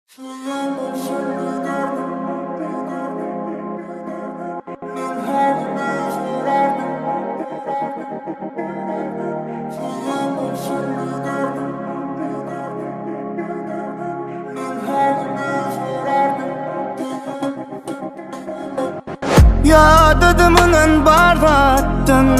Yadadımının bardattın,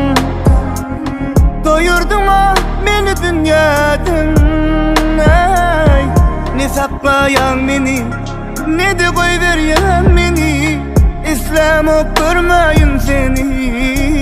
doyurdun o beni dünyadan. Ey, ne saklayan beni, ne de koyveren beni. İslam okturmayın seni.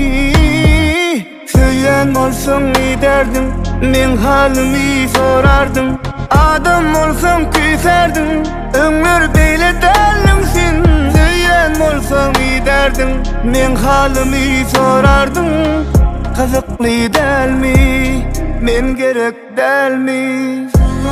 Söyleyen olsun ne derdin, men halimi sorardın. Adam olsam küserdin, ömür beyle derlimsin. Söyleyen olsam ne derdin, men halimi sorardın. Kızıklı del mi, men gerek del mi?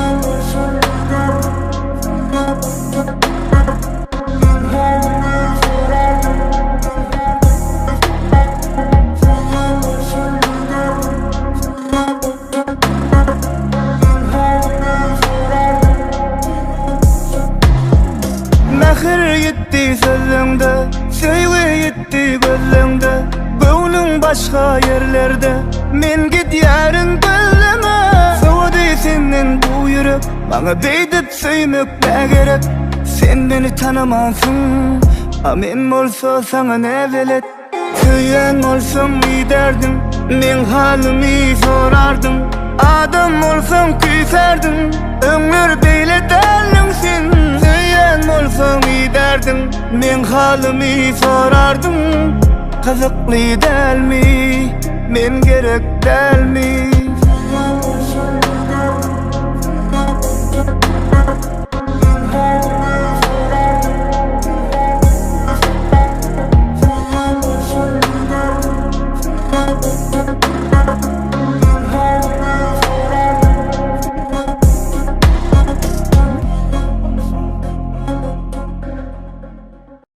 Mehir gitti sözünde, sevgi gitti gözünde. Gönlün başka yerlerde, men gidiyorum gözleme. Soğudu senin bu yürek, bana beydip söymek ne gerek. Sen beni tanımazsın, men olsa sana ne velet. Söyleyen olsam ne derdin, men halimi sorardın. Adam olsam küserdin, ömür beyle derlimsin. Söyleyen olsam ne derdin, men halimi sorardın. Kızıklı del mi, men gerek del mi?